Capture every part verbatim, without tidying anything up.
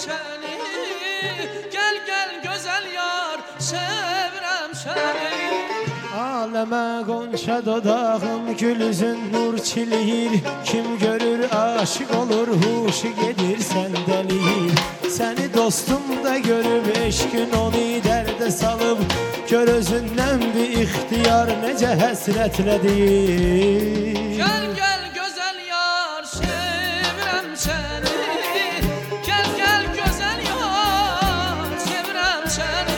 səni. Gəl gəl gözəl yar, sevirəm səni. Aləmə qonşa dodağım gül üzün nur çiliyir. Kim görür aşık olur, huşu gedir səndəliyir. Səni dostum da görüb eşkin onu dərdə salıb. Gör özündən bir ixtiyar necə həsrətlədir. Gəl gəl gözəl yar, sevirəm səni. Gəl gəl gözəl yar, sevirəm səni.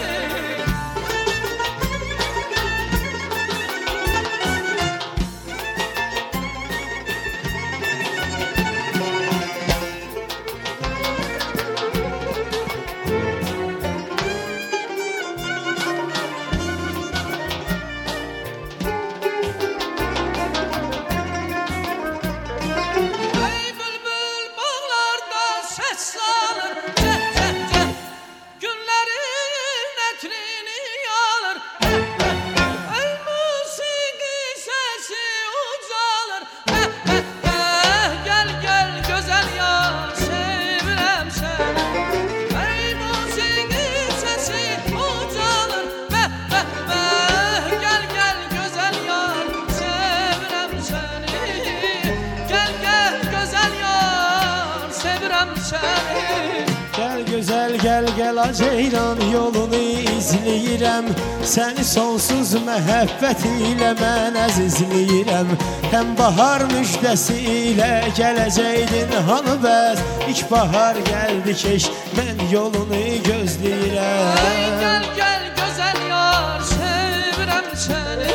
Gəl gözəl gəl gəl aceyran yolunu izləyirəm. Səni sonsuz məhəbbət ilə mən əzizləyirəm. Həm bahar müjdəsi ilə gələcəydin hanı bəs. İlk bahar gəldi keş, mən yolunu gözləyirəm. Gəl gəl gözəl yar, sevirəm səni.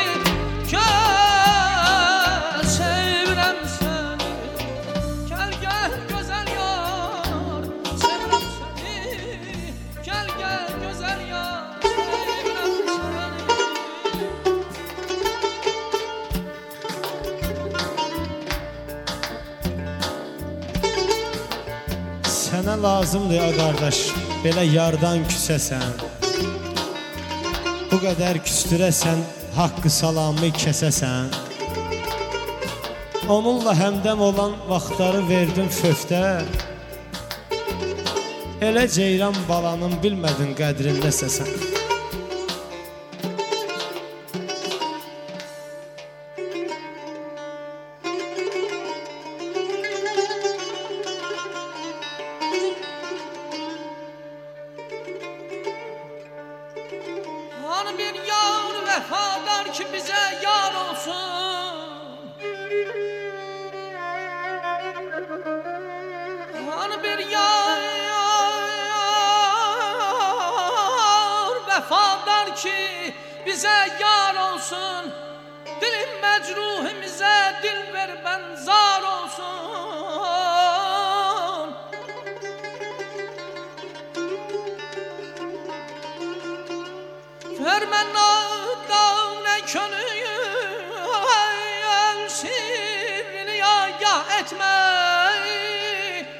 Sənə lazımdır ya qardaş, belə yardan küsəsən. Bu qədər küstürəsən, haqqı salamı kəsəsən. Onunla həmdəm olan vaxtları verdim föftə. Elə ceyran balanın bilmədin qədrindəsəsən. Hani bir yar vəfadar ki bizə yar olsun. Hani bir yar, yar vəfadar ki bizə yar olsun. Dilim məcruhimizə dil ver bənzar olsun. Vermənə dağına könül sirrini ya etmək.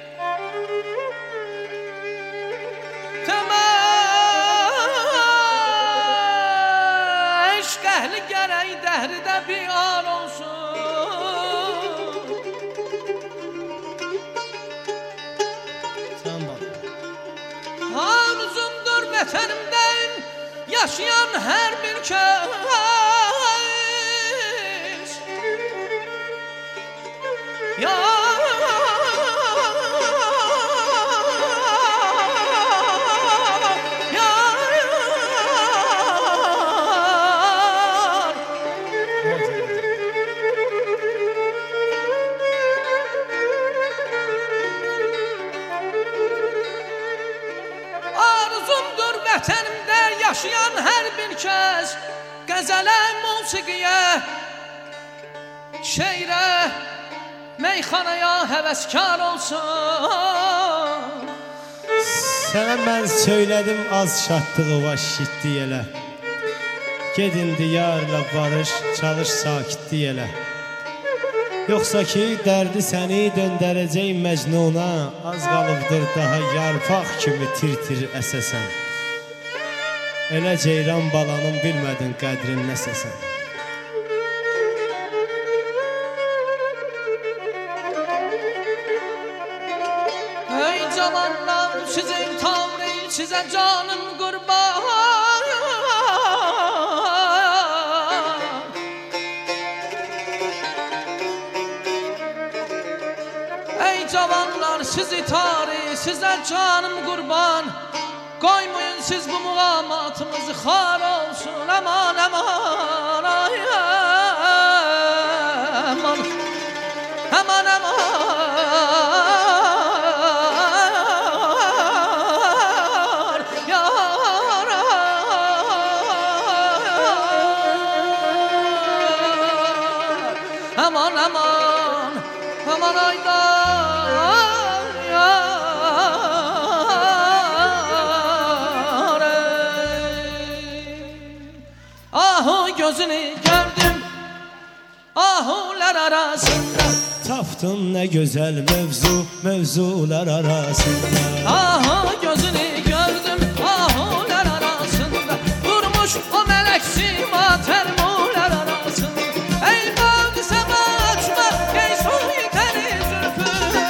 Təmək eşq əhli gərək dəhridə bir an olsun. Arzumdur vətənimdən yaşayan hər bir kəs. Yar, yar, arzumdur vətənimdə yaşayan hər bir kəs. Qəzələ, musiqiyə, şeirə, meyxanaya həvəskar olsun. Sənə mən söylədim az şadlığı var şitlik elə. Gedin diyarla barış, çalış sakitlik elə. Yoxsa ki dərdi səni döndərəcək məcnuna. Az qalıbdır daha yarpaq kimi tir-tir əsəsən. Elə ceyran balanın bilmədin qədrin nəsəsən. Ey cavanlar sizin tavrı size canım kurban. Ey cavanlar sizi tarih size canım kurban. Koymayın siz bu muğamatımızı xar olsun. Aman aman ay aman aman aman yar aman aman aman aydar yar. Ahu gözünü gördüm ahular arasında. Tapdın ne güzel mevzu mevzular arasında. Aha gözünü gördüm ahular arasında. Durmuş o melek sima termular arasında. Ey bağdı sema açma ey soyu teri zülfü.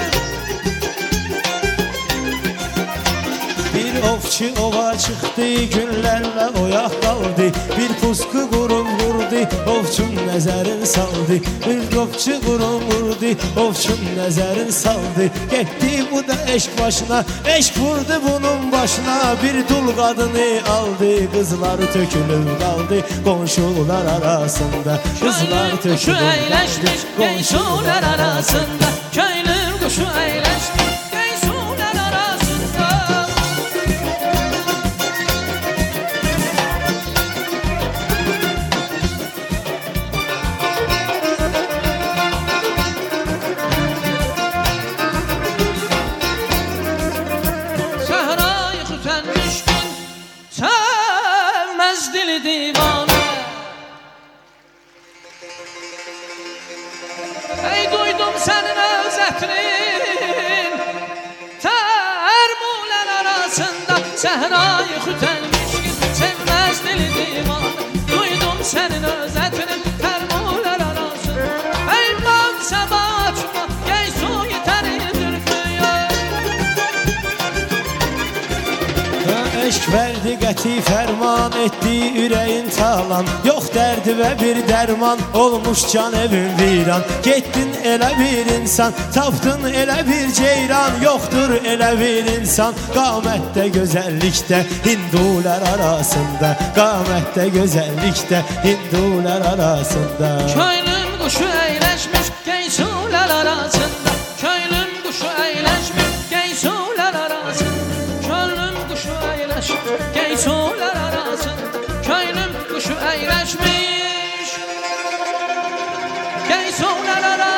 Bir ovçu ova çıktı günlerle oyak kaldı. Bir pusku kurum vurdu ovçum nezerin saldı. Bir ovçu kurum vurdu ovçum nezerin saldı. Gitti bu da eşk başına eşk vurdu bunun başına. Bir dul kadını aldı kızlar tökülüp kaldı komşular arasında. Kızlar tökülüp kaldı eğleşmiş gençler arasında. Köylü kuşu eğleşmiş gençler arasında. Sehrayı tükenmiş gün sevmez dili divane. Ey duydum senin özetinin termuler arasında. Sehrayı tükenmiş gün sevmez dili divane. Duydum senin özetinin termuler arasında. Ey man sabah açma gey su yeteridir köye. Eşk verdi qəti fərman etdi ürəyin talan. Yox dərdi və bir dərman olmuş can evin viran. Getdin elə bir insan tapdın elə bir ceyran. Yoxdur elə bir insan qamətdə gözəllikdə hindulər arasında. Qamətdə gözəllikdə hindulər arasında. Köylüm kuşu eğleşmiş gençler arasında. Köylüm kuşu eğleşmiş gençler arasında. Köylüm kuşu eğleşmiş gençler arasında. Köylüm kuşu eğleşmiş gençler arasında.